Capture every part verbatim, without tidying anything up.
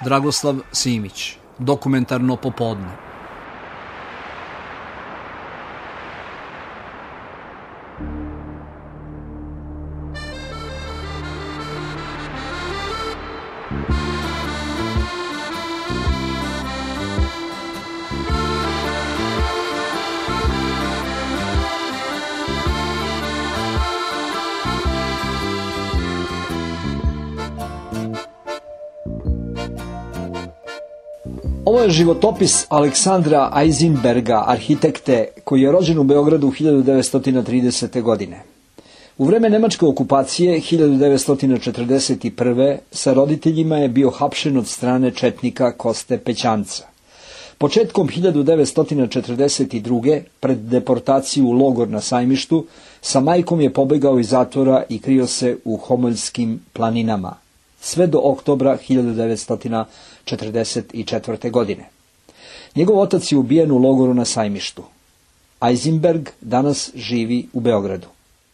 Dragoslav Simić, Dokumentarno popodne. Ovo je životopis Aleksandra Ajzenberga, arhitekte, koji je rođen u Beogradu hiljadu devetsto tridesete. godine. U vreme nemačke okupacije hiljadu devetsto četrdeset prve. sa roditeljima je bio hapšen od strane četnika Koste Pećanca. Početkom hiljadu devetsto četrdeset druge. pred deportaciju u logor na Sajmištu, sa majkom je pobegao iz zatvora i krio se u Homoljskim planinama, sve do oktobra hiljadu devetsto četrdeset četvrte. godine. Njegov otac je ubijen u logoru na Sajmištu. Ajzenberg danas živi u Beogradu.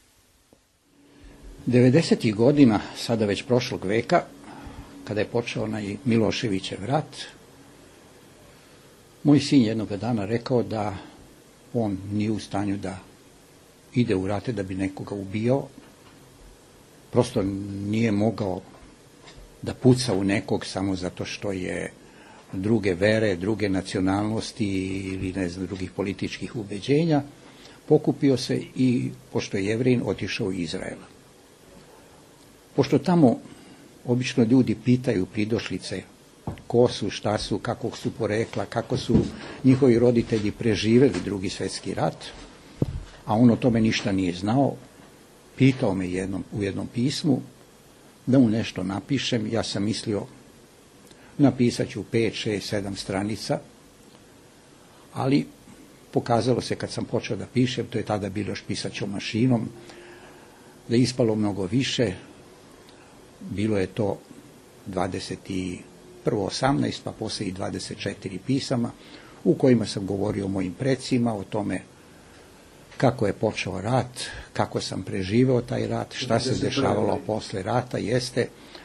devedesetih godina, sada već prošlog veka, kada je počeo onaj Miloševićev rat, moj sin jednog dana rekao da on nije u stanju da ide u rate da bi nekoga ubio, prosto nije mogao da puca u nekog samo zato što je druge vere, druge nacionalnosti ili ne znam, drugih političkih ubeđenja, pokupio se i, pošto je Jevrin, otišao u Izrael. Pošto tamo obično ljudi pitaju pridošlice ko su, šta su, kakvog su porekla, kako su njihovi roditelji preživeli Drugi svjetski rat, a on o tome ništa nije znao, pitao me jednom, u jednom pismu da mu nešto napišem. Ja sam mislio napisat ću pet, šest, sedam stranica, ali pokazalo se kad sam počeo da pišem, to je tada bilo još pisaćom mašinom, da je ispalo mnogo više. Bilo je to dvadeset prvo osamnaest, pa poslije i dvadeset četiri pisama u kojima sam govorio o mojim precima, o tome kako je počeo rat, kako sam preživeo taj rat, šta se dešavalo posle rata, jeste.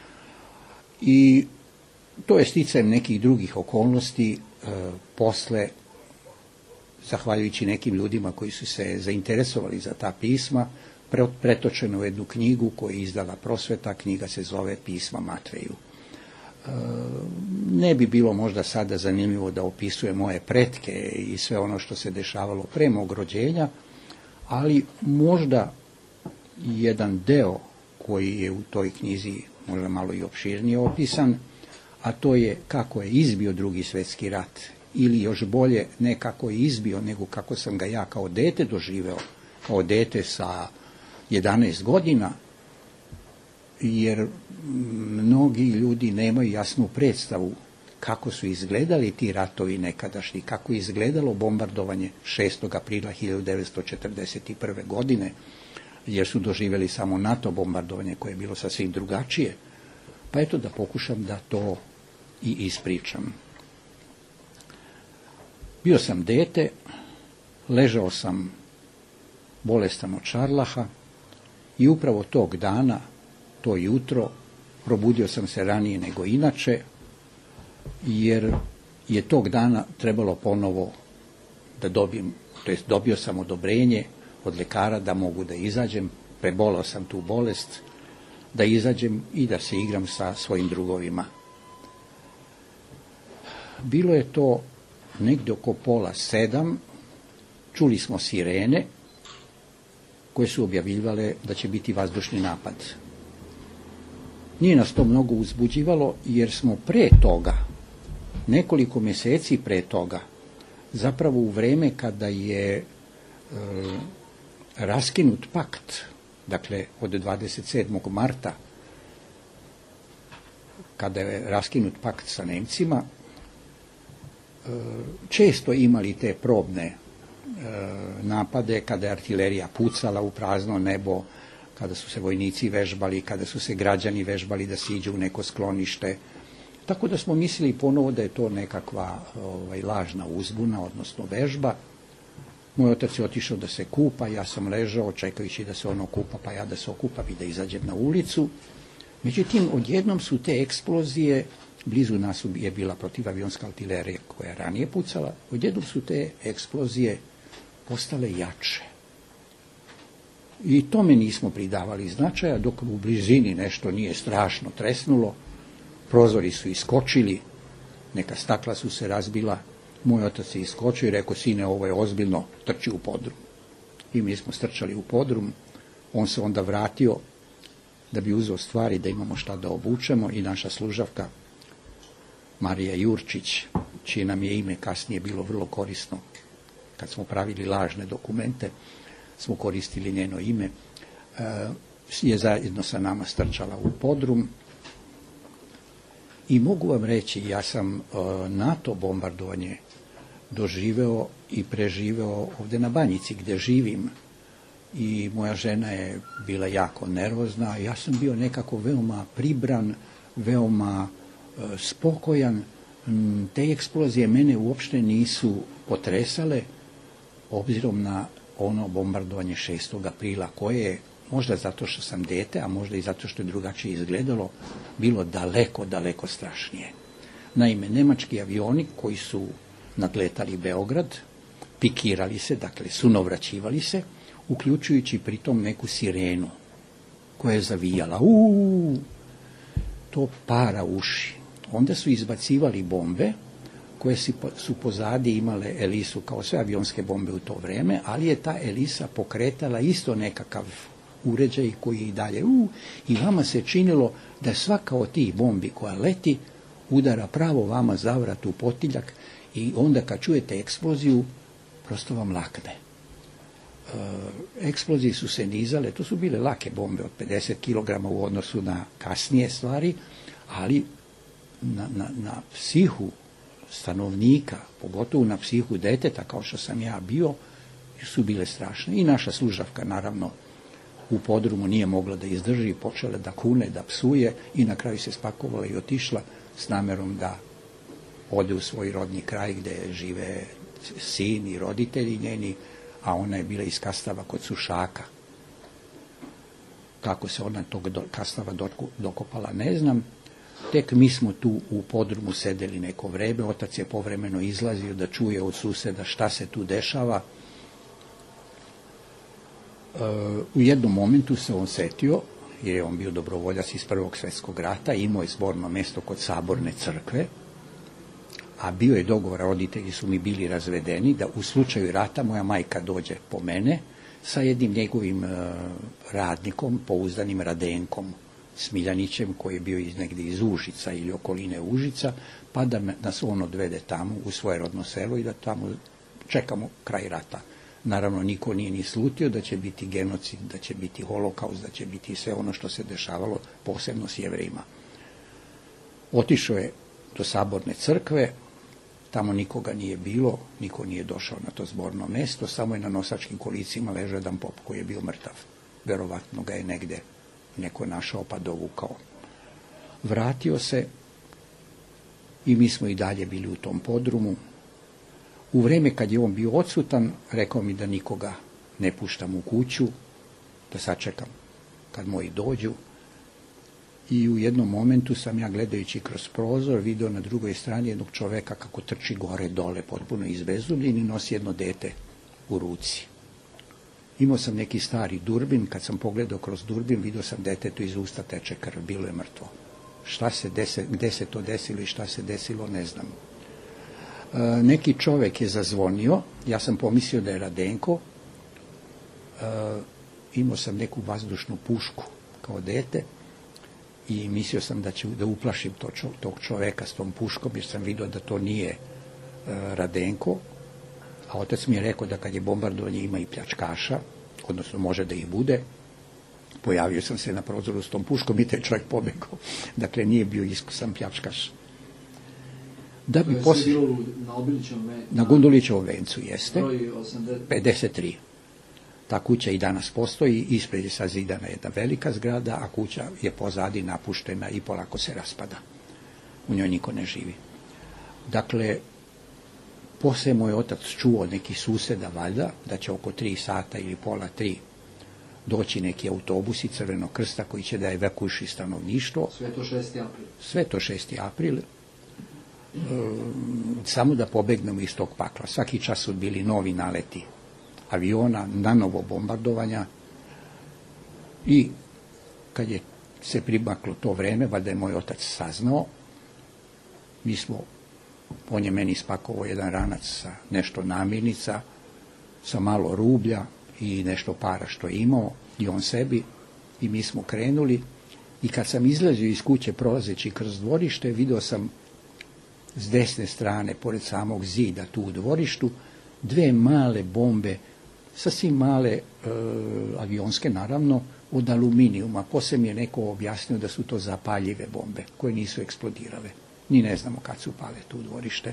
I to je sticajem nekih drugih okolnosti e, posle, zahvaljujući nekim ljudima koji su se zainteresovali za ta pisma, pre, pretočeno u jednu knjigu koju je izdala Prosveta. Knjiga se zove Pisma Matveju. E, ne bi bilo možda sada zanimljivo da opisuje moje pretke i sve ono što se dešavalo pre mog rođenja, ali možda jedan deo koji je u toj knjizi možda malo i opširnije opisan, a to je kako je izbio Drugi svjetski rat, ili još bolje ne kako je izbio, nego kako sam ga ja kao dete doživeo, kao dete sa jedanaest godina, jer mnogi ljudi nemaju jasnu predstavu kako su izgledali ti ratovi nekadašnji, kako je izgledalo bombardovanje šestog aprila hiljadu devetsto četrdeset prve. godine, jer su doživjeli samo NATO bombardovanje koje je bilo sasvim drugačije. Pa eto da pokušam da to i ispričam. Bio sam dete, ležao sam bolestan od šarlaha i upravo tog dana, to jutro, probudio sam se ranije nego inače, jer je tog dana trebalo ponovo da dobijem, to jest dobio sam odobrenje od lekara da mogu da izađem, prebolao sam tu bolest, da izađem i da se igram sa svojim drugovima. Bilo je to negdje oko pola sedam, čuli smo sirene koje su objavljivale da će biti vazdušni napad. Nije nas to mnogo uzbuđivalo, jer smo pre toga, nekoliko mjeseci pre toga, zapravo u vreme kada je e, raskinut pakt, dakle od dvadeset sedmog marta, kada je raskinut pakt sa Nemcima, e, često imali te probne e, napade, kada je artilerija pucala u prazno nebo, kada su se vojnici vežbali, kada su se građani vežbali da siđu u neko sklonište. Tako da smo mislili ponovo da je to nekakva ovaj, lažna uzbuna, odnosno vežba. Moj otac je otišao da se kupa, ja sam ležao čekajući da se ono kupa, pa ja da se okupam i da izađem na ulicu. Međutim, odjednom su te eksplozije blizu nas je bila protivavionska artilerija koja je ranije pucala, odjednom su te eksplozije postale jače. I tome nismo pridavali značaja, dok u blizini nešto nije strašno tresnulo, prozori su iskočili, neka stakla su se razbila, moj otac je iskočio i rekao, sine, ovo je ozbiljno, trči u podrum. I mi smo strčali u podrum, on se onda vratio da bi uzeo stvari, da imamo šta da obučemo, i naša služavka Marija Jurčić, čije nam je ime kasnije bilo vrlo korisno, kad smo pravili lažne dokumente, smo koristili njeno ime, je zajedno sa nama strčala u podrum. I mogu vam reći, ja sam NATO bombardovanje doživeo i preživeo ovdje na Banjici gdje živim, i moja žena je bila jako nervozna, ja sam bio nekako veoma pribran, veoma e, spokojan. Te eksplozije mene uopšte nisu potresale, obzirom na ono bombardovanje šestog aprila, koje je, možda zato što sam dete, a možda i zato što je drugačije izgledalo, bilo daleko, daleko strašnije. Naime, nemački avioni koji su nadletali Beograd, pikirali se, dakle sunovraćivali se, uključujući pritom neku sirenu koja je zavijala. Uuu, to para uši. Onda su izbacivali bombe koje su pozadi imale elisu, kao sve avionske bombe u to vreme, ali je ta elisa pokretala isto nekakav uređaj koji i dalje. Uuu, i vama se činilo da svaka od tih bombi koja leti udara pravo vama za vrat u potiljak, i onda kad čujete eksploziju, prosto vam lakne. Eksplozije su se nizale, to su bile lake bombe od pedeset kilograma u odnosu na kasnije stvari, ali na, na, na psihu stanovnika, pogotovo na psihu deteta, kao što sam ja bio, su bile strašne. I naša služavka, naravno, u podrumu nije mogla da izdrži, počela da kune, da psuje, i na kraju se spakovala i otišla s namerom da ode u svoj rodni kraj gdje žive sin i roditelji njeni, a ona je bila iz Kastava kod Sušaka. Kako se ona tog do, Kastava dokopala, ne znam. Tek mi smo tu u podrumu sedeli neko vreme, otac je povremeno izlazio da čuje od suseda šta se tu dešava. E, u jednom momentu se on setio, jer je on bio dobrovoljac iz Prvog svjetskog rata, imao je zborno mjesto kod Saborne crkve, a bio je dogovor, roditelji su mi bili razvedeni, da u slučaju rata moja majka dođe po mene sa jednim njegovim uh, radnikom, pouzdanim Radenkom Smiljanićem, koji je bio iz, negdje iz Užica ili okoline Užica, pa da me, nas on odvede tamo u svoje rodno selo i da tamo čekamo kraj rata. Naravno, niko nije ni slutio da će biti genocid, da će biti holokaust, da će biti sve ono što se dešavalo, posebno s Jevrejima. Otišao je do Saborne crkve, tamo nikoga nije bilo, niko nije došao na to zborno mjesto, samo je na nosačkim kolicima ležao jedan pop koji je bio mrtav. Verovatno ga je negdje neko našao pa dovukao. Vratio se i mi smo i dalje bili u tom podrumu. U vrijeme kad je on bio odsutan, rekao mi da nikoga ne puštam u kuću, da sačekam kad moji dođu. I u jednom momentu sam ja, gledajući kroz prozor, vidio na drugoj strani jednog čoveka kako trči gore dole, potpuno izbezumljen, i nosi jedno dete u ruci. Imao sam neki stari durbin, kad sam pogledao kroz durbin, vidio sam detetu iz usta teče krv, bilo je mrtvo. Šta se dese, gde se to desilo i šta se desilo, ne znam. E, neki čovek je zazvonio, ja sam pomislio da je Radenko, e, imao sam neku vazdušnu pušku kao dete, i mislio sam da ću da uplašim to, tog čoveka s tom puškom, jer sam vidio da to nije e, Radenko, a otac mi je rekao da kad je bombardovanje ima i pljačkaša, odnosno može da ih bude. Pojavio sam se na prozoru s tom puškom i taj čovjek pobegao. Dakle, nije bio iskusan pljačkaš. Da bi posle... na Obilićevom vencu? Na Gundulićevom vencu, jeste. Broj osamdeset pedeset tri. Ta kuća i danas postoji, ispred je sazidana jedna velika zgrada, a kuća je pozadi napuštena i polako se raspada. U njoj niko ne živi. Dakle, poslije moj otac čuo neki suseda, valjda, da će oko tri sata ili pola tri doći neki autobusi Crvenog krsta koji će da evakuiši stanovništvo. Sve to šesti april. Sve to šesti april. samo da pobegnemo iz tog pakla. Svaki čas su bili novi naleti aviona, na novo bombardovanja i kad je se primaklo to vreme, valjda je moj otac saznao, mi smo, on je meni spakovao jedan ranac sa nešto namirnica, sa malo rublja i nešto para što je imao i on sebi, i mi smo krenuli. I kad sam izlazio iz kuće prolazeći kroz dvorište, vidio sam s desne strane, pored samog zida tu u dvorištu, dve male bombe, sasvim male e, avionske naravno, od aluminijuma. Poslije mi je neko objasnio da su to zapaljive bombe koje nisu eksplodirale. Ni ne znamo kad su pale tu u dvorište.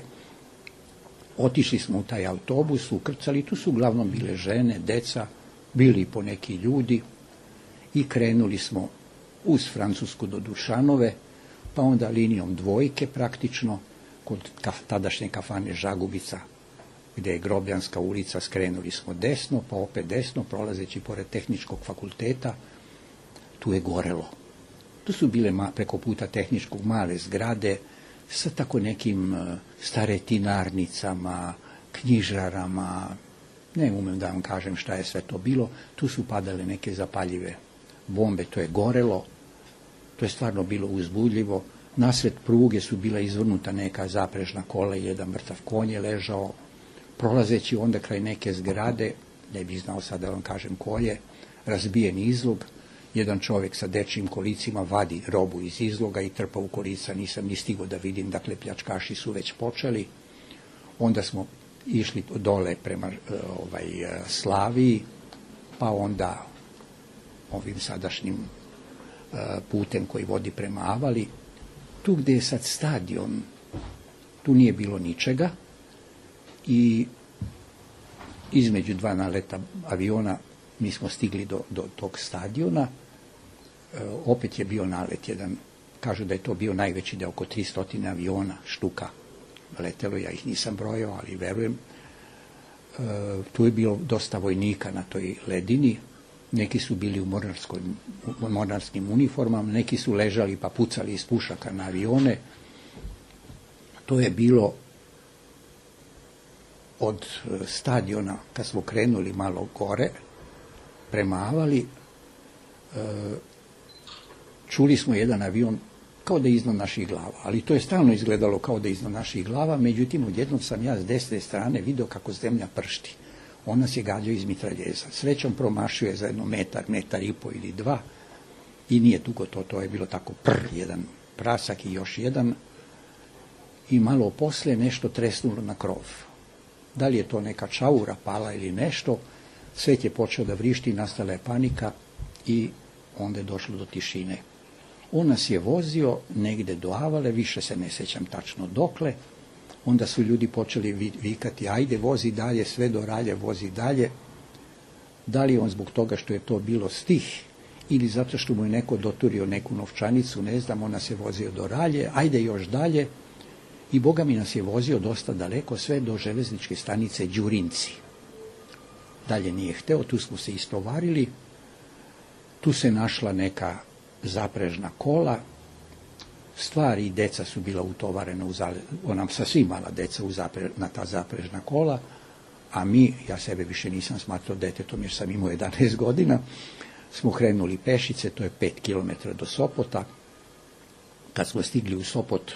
Otišli smo u taj autobus, ukrcali, tu su uglavnom bile žene, deca, bili i poneki ljudi i krenuli smo uz Francusku do Dušanove, pa onda linijom dvojke praktično, kod kaf, tadašnje kafane Žagubica, gdje je Grobljanska ulica, skrenuli smo desno, pa opet desno, prolazeći pored Tehničkog fakulteta, tu je gorelo. Tu su bile ma, preko puta Tehničkog male zgrade sa tako nekim staretinarnicama, knjižarama, ne umem da vam kažem šta je sve to bilo, tu su padale neke zapaljive bombe, to je gorelo, to je stvarno bilo uzbudljivo. Nasred pruge su bila izvrnuta neka zaprežna kola i jedan mrtav konj je ležao. Prolazeći onda kraj neke zgrade, ne bih znao sad da vam kažem ko je, razbijen izlog, jedan čovjek sa dečjim kolicima vadi robu iz izloga i trpa u kolica, nisam ni stigao da vidim, dakle pljačkaši su već počeli. Onda smo išli dole prema ovaj, Slaviji, pa onda ovim sadašnjim putem koji vodi prema Avali. Tu gdje je sad stadion, tu nije bilo ničega i između dva naleta aviona mi smo stigli do, do tog stadiona. E, opet je bio nalet jedan, kažu da je to bio najveći, da je oko tristo aviona štuka letelo, ja ih nisam brojao, ali verujem. E, tu je bilo dosta vojnika na toj ledini, neki su bili u mornarskim uniformama, neki su ležali pa pucali iz pušaka na avione. To je bilo od stadiona, kad smo krenuli malo gore, prema Avali, čuli smo jedan avion kao da je iznad naših glava, ali to je stalno izgledalo kao da je iznad naših glava, međutim odjednom sam ja s desne strane vidio kako zemlja pršti. On nas je gađao iz mitraljeza. Srećom promašio je za jedno metar, metar i po ili dva i nije dugo to, to je bilo tako prr, jedan prasak i još jedan i malo poslije nešto tresnulo na krov. Da li je to neka čaura pala ili nešto, svet je počeo da vrišti, nastala je panika i onda je došlo do tišine. On nas je vozio negde do Avale, više se ne sjećam tačno dokle. Onda su ljudi počeli vikati, ajde vozi dalje, sve do Ralje vozi dalje. Da li je on zbog toga što je to bilo stih ili zato što mu je neko doturio neku novčanicu, ne znam, on nas je vozio do Ralje, ajde još dalje. I Boga mi nas je vozio dosta daleko, sve do železničke stanice Đurinci. Dalje nije hteo, tu smo se istovarili, tu se našla neka zaprežna kola, stvari i deca su bila utovarena, u zale, ona sasvim mala deca u zapre, na ta zaprežna kola, a mi, ja sebe više nisam smatrao detetom jer sam imao jedanaest godina, smo krenuli pešice, to je pet kilometara do Sopota. Kad smo stigli u Sopot,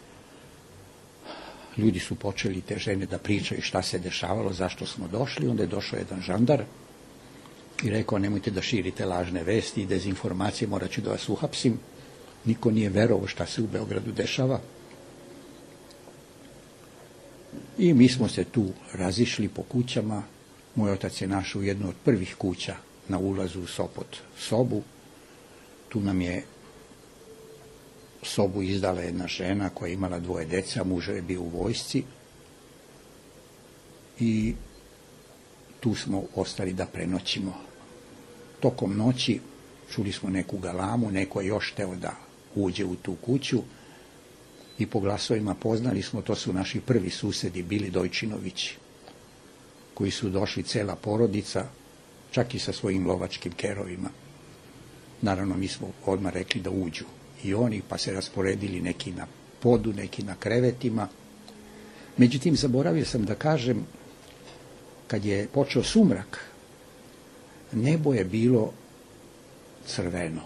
ljudi su počeli, te žene, da pričaju šta se dešavalo, zašto smo došli. Onda je došao jedan žandar i rekao, nemojte da širite lažne vesti i dezinformacije, morat ću da vas uhapsim. Niko nije verovao šta se u Beogradu dešava. I mi smo se tu razišli po kućama. Moj otac je našao jednu od prvih kuća na ulazu u Sopot sobu. Tu nam je sobu izdala jedna žena koja je imala dvoje dece, a muž je bio u vojsci. I tu smo ostali da prenoćimo. Tokom noći čuli smo neku galamu, neko je još teo da uđe u tu kuću i po glasovima poznali smo, to su naši prvi susedi bili Dojčinovići, koji su došli cela porodica, čak i sa svojim lovačkim kerovima. Naravno, mi smo odmah rekli da uđu i oni, pa se rasporedili neki na podu, neki na krevetima Međutim, zaboravio sam da kažem, kad je počeo sumrak, nebo je bilo crveno.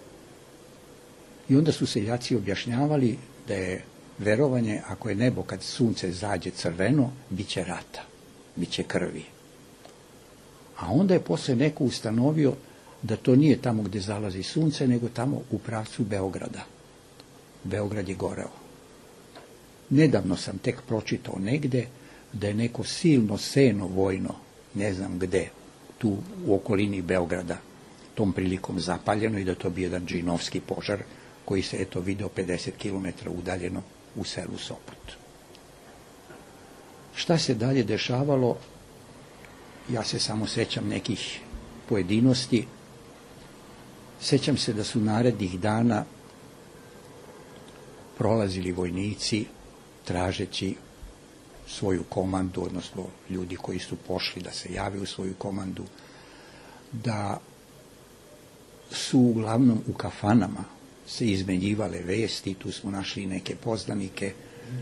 I onda su seljaci objašnjavali da je verovanje, ako je nebo kad sunce zađe crveno, bit će rata, bit će krvi. A onda je posle neko ustanovio da to nije tamo gde zalazi sunce, nego tamo u pravcu Beograda. Beograd je goreo. Nedavno sam tek pročitao negde da je neko silno seno vojno, ne znam gde, tu u okolini Beograda, tom prilikom zapaljeno i da to bio jedan džinovski požar koji se eto video pedeset kilometara udaljeno u selu Sopot. Šta se dalje dešavalo? Ja se samo sećam nekih pojedinosti. Sećam se da su narednih dana prolazili vojnici tražeći svoju komandu, odnosno ljudi koji su pošli da se jave u svoju komandu, da su uglavnom u kafanama se izmenjivale vesti, tu smo našli neke poznanike,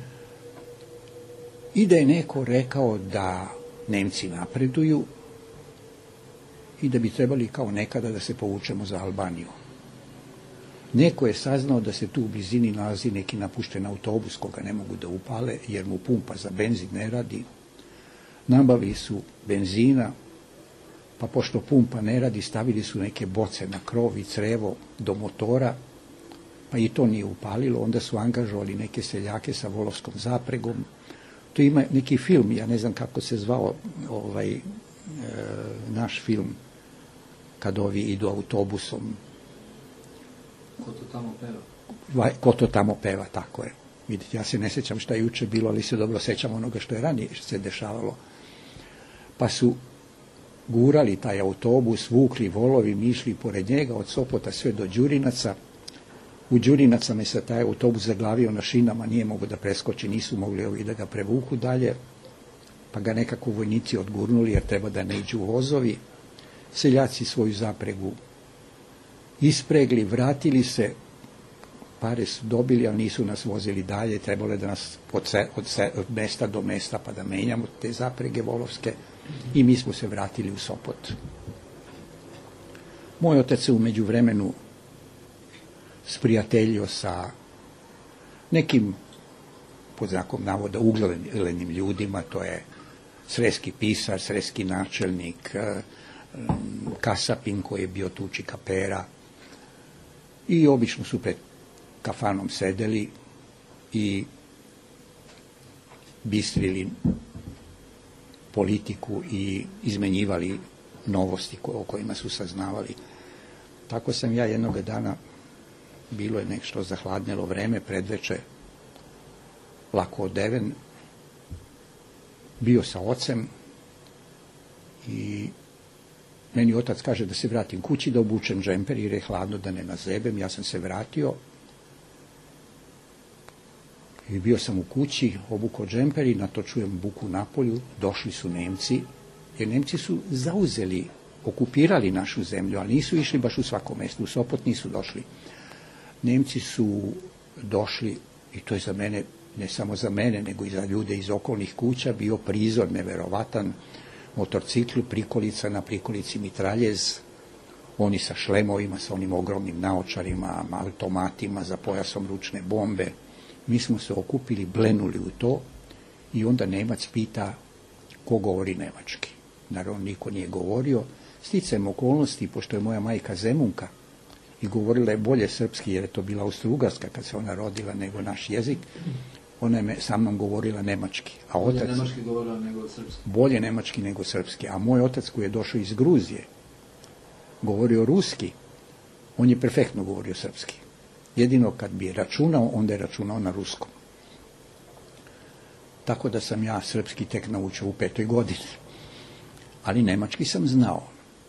i da je neko rekao da Nemci napreduju i da bi trebali kao nekada da se povučemo za Albaniju. Neko je saznao da se tu u blizini nalazi neki napušten autobus koga ne mogu da upale jer mu pumpa za benzin ne radi. Nabavili su benzina, pa pošto pumpa ne radi, stavili su neke boce na krov i crevo do motora, pa i to nije upalilo. Onda su angažovali neke seljake sa volovskom zapregom. Tu ima neki film, ja ne znam kako se zvao ovaj, e, naš film, kad ovi idu autobusom. Ko to tamo peva? Ko to tamo peva, tako je. Vidite, ja se ne sećam šta je juče bilo, ali se dobro sećam onoga što je ranije se dešavalo. Pa su gurali taj autobus, vukli volovi, išli pored njega od Sopota sve do Đurinaca. U Đurinaca me se taj autobus zaglavio na šinama, nije mogo da preskoči, nisu mogli ovi da ga prevuku dalje, pa ga nekako vojnici odgurnuli jer treba da ne iđu vozovi. Seljaci svoju zapregu ispregli, vratili se, pare su dobili, ali nisu nas vozili dalje, trebalo je da nas od, se, od, se, od mesta do mesta pa da menjamo te zaprege volovske i mi smo se vratili u Sopot. Moj otac se u međuvremenu sprijateljio sa nekim, pod znakom navoda, uglednim ljudima, to je sreski pisar, sreski načelnik, kasapin koji je bio tuči kapera, i obično su pred kafanom sedeli i bistrili politiku i izmenjivali novosti o kojima su saznavali. Tako sam ja jednog dana, bilo je nešto zahladnjelo vreme, predveče, lako odeven, bio sa ocem i meni otac kaže da se vratim kući, da obučem džemper jer je hladno, da ne nazebem. Ja sam se vratio i bio sam u kući, obukao džemper i na to čujem buku napolju. Došli su Nemci, jer Nemci su zauzeli, okupirali našu zemlju, ali nisu išli baš u svako mesto. U Sopot nisu došli. Nemci su došli, i to je za mene, ne samo za mene, nego i za ljude iz okolnih kuća, bio prizor neverovatan. Motorcikl, prikolica, na prikolici mitraljez, oni sa šlemovima, sa onim ogromnim naočarima, automatima, za pojasom ručne bombe. Mi smo se okupili, blenuli u to i onda Nemac pita ko govori nemački. Naravno, niko nije govorio. Sticajem okolnosti, pošto je moja majka Zemunka i govorila je bolje srpski, jer je to bila Austro-Ugarska kad se ona rodila, nego naš jezik, ona je sa mnom govorila nemački. A bolje otac, nemački govorila nego srpski. Bolje nemački nego srpski. A moj otac koji je došao iz Gruzije, govorio ruski, on je perfektno govorio srpski. Jedino kad bi računao, onda je računao na ruskom. Tako da sam ja srpski tek naučio u petoj godini. Ali nemački sam znao.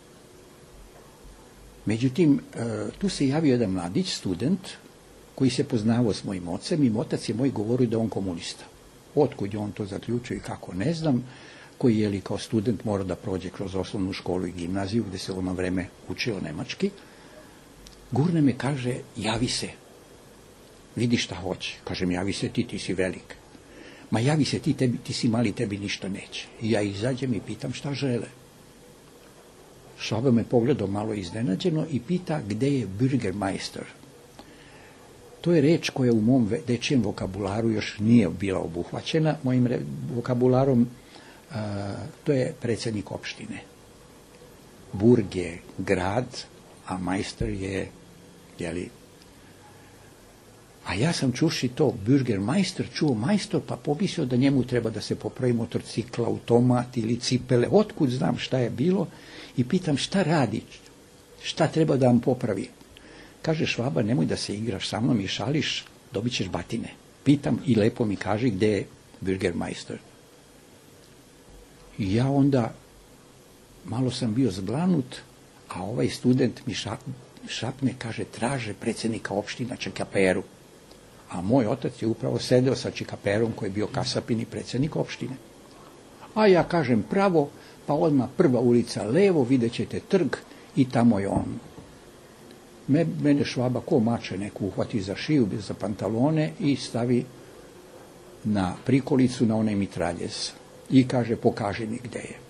Međutim, tu se javio jedan mladić, student, koji se poznavao s mojim ocem i otac je moj govorio da on komunista. Otkud je on to zaključio i kako, ne znam, koji je li kao student morao da prođe kroz osnovnu školu i gimnaziju, gde se u ono vreme učio nemački. Gurne me, kaže, javi se, vidi šta hoće. Kažem, javi se ti, ti si velik. ma javi se ti, tebi, ti si mali, tebi ništa neće. I ja izađem i pitam šta žele. Švaba me pogledao malo iznenađeno i pita gde je Bürgermeister. To je reč koja u mom dečijem vokabularu još nije bila obuhvaćena. Mojim vokabularom a, to je predsjednik opštine. Burg je grad, a majster je, jeli, a ja sam čuši to Bürgermeister, čuo majstor, pa pomislio da njemu treba da se popravi motorcikla, automat ili cipele. Otkud znam šta je bilo i pitam šta radi, šta treba da vam popravi. Kaže Švaba, nemoj da se igraš sa mnom i šališ, dobit ćeš batine. Pitam i lepo mi kaže gde je Bürgermeister. I ja onda malo sam bio zglanut, a ovaj student mi šapne, kaže, traže predsjednika opština Čekaperu. A moj otac je upravo sedeo sa Čekaperom koji je bio kasapin i predsjednik opštine. A ja kažem pravo, pa odmah prva ulica levo, vidjet ćete trg i tamo je on. Me, mene Švaba ko mače neku uhvati za šiju, za pantalone i stavi na prikolicu na onaj mitraljez. I kaže, pokaži mi gde je.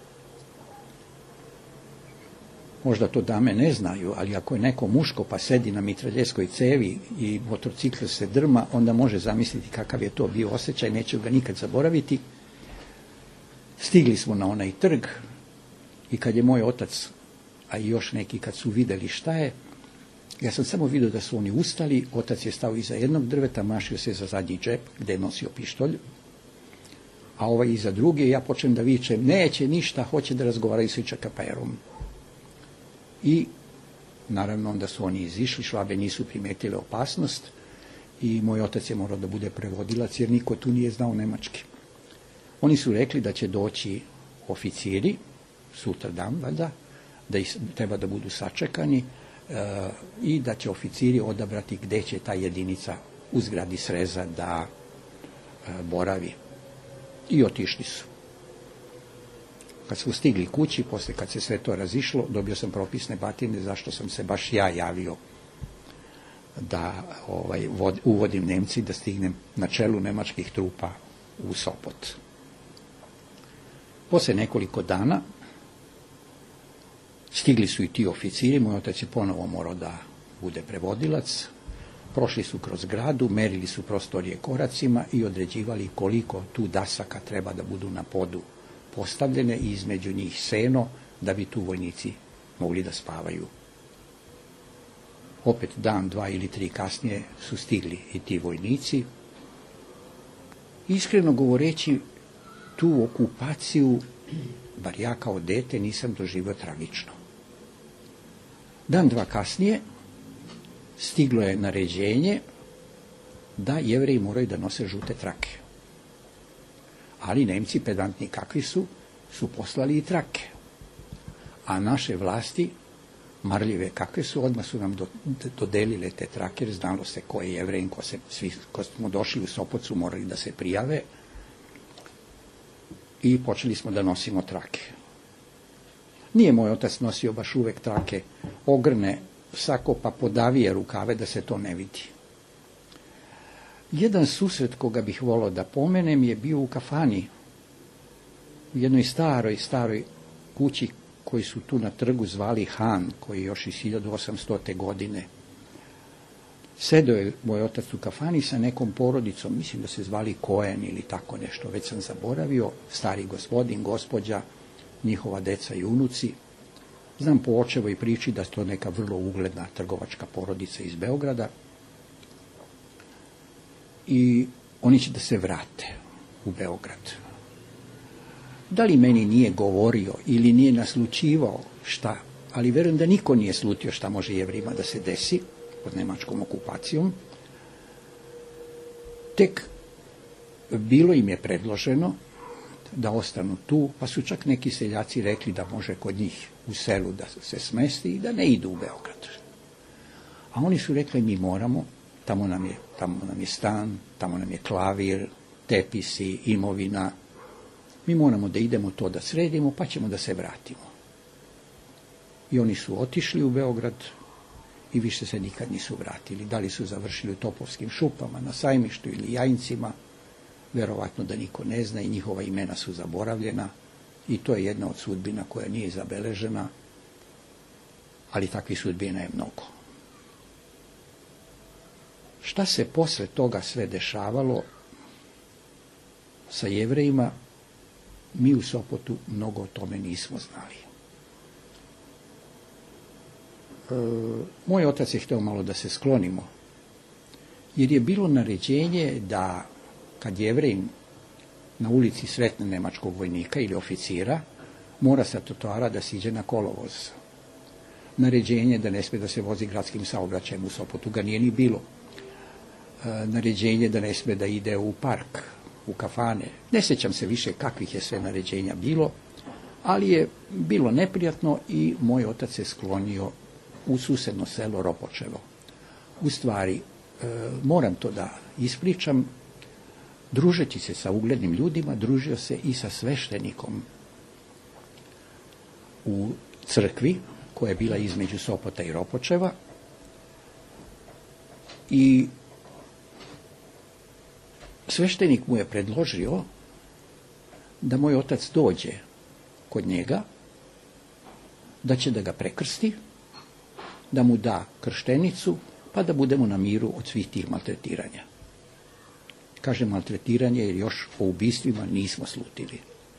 Možda to dame ne znaju, ali ako je neko muško pa sedi na mitraljeskoj cevi i motorcikl se drma, onda može zamisliti kakav je to bio osjećaj, neću ga nikad zaboraviti. Stigli smo na onaj trg i kad je moj otac, a i još neki kad su videli šta je, ja sam samo vidio da su oni ustali, otac je stao iza jednog drveta, mašio se za zadnji džep gde je nosio pištolj, a ovaj iza druge, ja počnem da vičem, neće ništa, hoće da razgovaraju sa Čekaperom. I naravno onda su oni izišli, Švabe nisu primetile opasnost i moj otac je morao da bude prevodilac jer niko tu nije znao nemački. Oni su rekli da će doći oficiri, sutra dan valjda, da treba da budu sačekani e, i da će oficiri odabrati gde će ta jedinica u zgradi sreza da e, boravi. I otišli su. Kad su stigli kući, posle kad se sve to razišlo, dobio sam propisne batine zašto sam se baš ja javio da ovaj, vod, uvodim Nemci, da stignem na čelu nemačkih trupa u Sopot. Posle nekoliko dana stigli su i ti oficiri, moj otac je ponovo morao da bude prevodilac, prošli su kroz gradu, merili su prostorije koracima i određivali koliko tu dasaka treba da budu na podu postavljene i između njih seno, da bi tu vojnici mogli da spavaju. Opet dan, dva ili tri kasnije su stigli i ti vojnici. Iskreno govoreći, tu okupaciju, bar ja kao dete, nisam doživio tragično. Dan, dva kasnije stiglo je naređenje da Jevreji moraju da nose žute trake. Ali Nemci, pedantni kakvi su, su poslali i trake. A naše vlasti, marljive kakve su, odmah su nam do, dodelile te trake, jer znalo se ko je Jevrej, ko, se, svi, ko smo došli u Sopot su morali da se prijave i počeli smo da nosimo trake. Nije moj otac nosio baš uvek trake, ogrne sako pa podavije rukave da se to ne vidi. Jedan susret koga bih volao da pomenem je bio u kafani, u jednoj staroj, staroj kući koji su tu na trgu zvali Han, koji je još iz hiljadu osamstote godine. Sedeo je moj otac u kafani sa nekom porodicom, mislim da se zvali Koen ili tako nešto, već sam zaboravio, stari gospodin, gospođa, njihova deca i unuci. Znam po očevoj priči da je to neka vrlo ugledna trgovačka porodica iz Beograda. I oni će da se vrate u Beograd. Da li meni nije govorio ili nije naslućivao šta, ali verujem da niko nije slutio šta može Jevrima da se desi pod nemačkom okupacijom. Tek bilo im je predloženo da ostanu tu, pa su čak neki seljaci rekli da može kod njih u selu da se smesti i da ne idu u Beograd. A oni su rekli mi moramo, tamo nam je, tamo nam je stan, tamo nam je klavir, tepisi, imovina. Mi moramo da idemo to da sredimo, pa ćemo da se vratimo. I oni su otišli u Beograd i više se nikad nisu vratili. Da li su završili u Topovskim šupama, na Sajmištu ili Jajincima, verovatno da niko ne zna i njihova imena su zaboravljena i to je jedna od sudbina koja nije zabeležena, ali takvih sudbina je mnogo. Šta se posle toga sve dešavalo sa Jevrejima, mi u Sopotu mnogo o tome nismo znali. E, moj otac je hteo malo da se sklonimo, jer je bilo naređenje da kad Jevrejin na ulici sretne nemačkog vojnika ili oficira, mora sa trotoara da siđe na kolovoz. Naređenje da ne sme da se vozi gradskim saobraćajem u Sopotu ga nije ni bilo. E, naređenje da ne sme da ide u park, u kafane. Ne sjećam se više kakvih je sve naređenja bilo, ali je bilo neprijatno i moj otac se sklonio u susedno selo Ropočevo. U stvari, e, moram to da ispričam, družeći se sa uglednim ljudima, družio se i sa sveštenikom u crkvi, koja je bila između Sopota i Ropočeva, i sveštenik mu je predložio da moj otac dođe kod njega, da će da ga prekrsti, da mu da krštenicu, pa da budemo na miru od svih tih maltretiranja. Kažem maltretiranje jer još o ubistvima nismo slutili.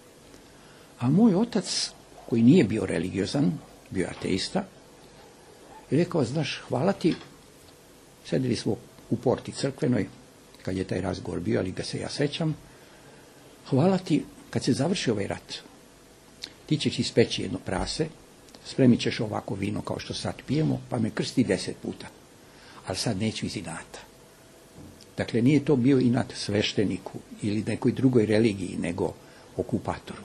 A moj otac, koji nije bio religiozan, bio ateista, je rekao, znaš, hvala ti, sedeli smo u porti crkvenoj, kad je taj razgovor bio, ali ga se ja sećam, hvala ti, kad se završi ovaj rat, ti ćeš ispeći jedno prase, spremit ćeš ovako vino kao što sad pijemo, pa me krsti deset puta, ali sad neću iz inata. Dakle, nije to bio inat svešteniku ili nekoj drugoj religiji, nego okupatoru.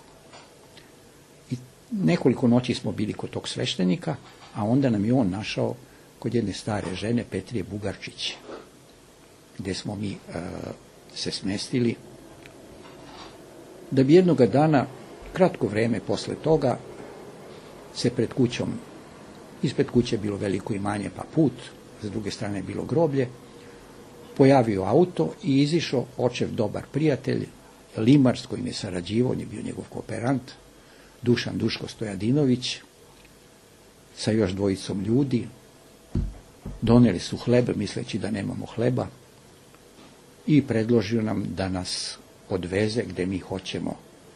I nekoliko noći smo bili kod tog sveštenika, a onda nam je on našao kod jedne stare žene, Petrije Bugarčić, gdje smo mi e, se smestili, da bi jednoga dana, kratko vreme posle toga, se pred kućom, ispred kuće je bilo veliko imanje pa put, s druge strane je bilo groblje, pojavio auto i izišao očev dobar prijatelj, Limar s kojim je sarađivao, on je bio njegov kooperant, Dušan Duško Stojadinović, sa još dvojicom ljudi. Doneli su hleb, misleći da nemamo hleba, i predložio nam da nas odveze gde mi hoćemo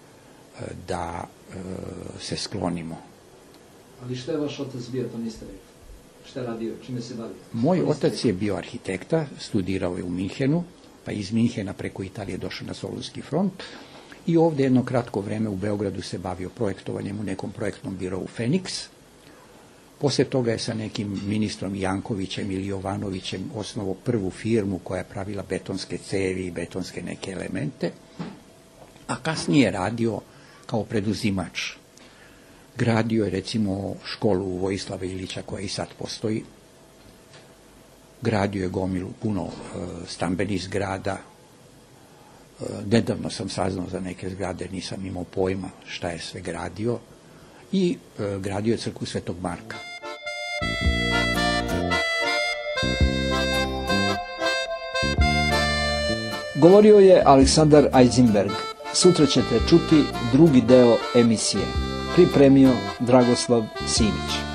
da e, se sklonimo. Ali šta je vaš otac bio, to niste rekli? Šta je radio, čime se bavio? Moj otac je bio arhitekta, studirao je u Minhenu, pa iz Minhena preko Italije došao na Solunski front i ovdje jedno kratko vreme u Beogradu se bavio projektovanjem u nekom projektnom birovu Feniks. Poslije toga je sa nekim ministrom Jankovićem ili Jovanovićem osnovao prvu firmu koja je pravila betonske cevi i betonske neke elemente, a kasnije je radio kao preduzimač. Gradio je recimo školu Vojislava Ilića koja i sad postoji. Gradio je gomilu puno e, stambenih zgrada. E, nedavno sam saznao za neke zgrade, nisam imao pojma šta je sve gradio. I e, gradio je crkvu Svetog Marka. Govorio je Aleksandar Ajzinberg. Sutra ćete čuti drugi deo emisije. Pripremio Dragoslav Simić.